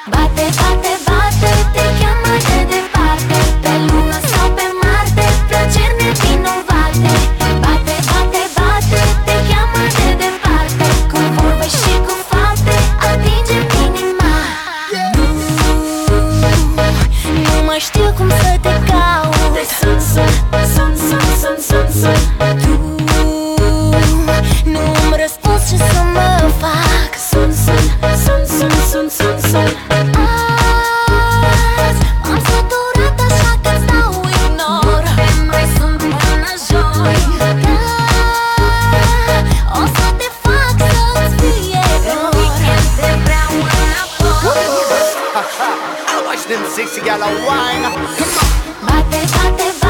Bate, bate, bate, te cheamă de departe, pe lună sau pe Marte, plăceri nevinovate. Bate, bate, bate, te cheamă de departe, cu vorbe și cu fapte, atingem inima. Nu mai știu cum să te caut. Te sun, sun, sun, sun, sun, sun, sun. Tu nu îmi răspunzi, ce să mă fac? Sun, sun, sun, sun, sun, sun, sun. Azi m-am săturat, așa că-ți dau ignor. Nu te mai sun până joi. Da, o să te fac să-ți fie dor. În weekend te vreau înapoi. I watch them sexy gal a wine. Come on. Bate, bate,